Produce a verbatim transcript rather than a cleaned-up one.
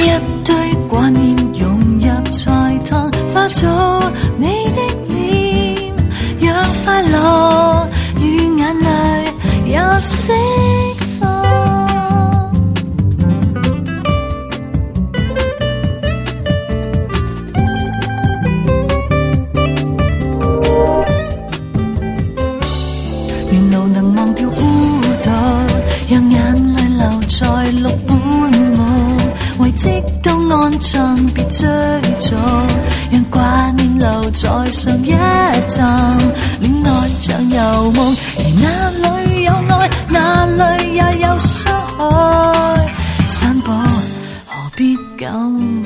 一堆掛念融入菜湯，化做你的臉，讓快樂與眼淚也釋放。沿路能忘掉孤獨，讓眼淚留在綠本舞，為積到安葬別追逐，讓掛念留在上一站。戀愛像遊夢，而哪裏有愛，哪裏也有傷害。散步何必咁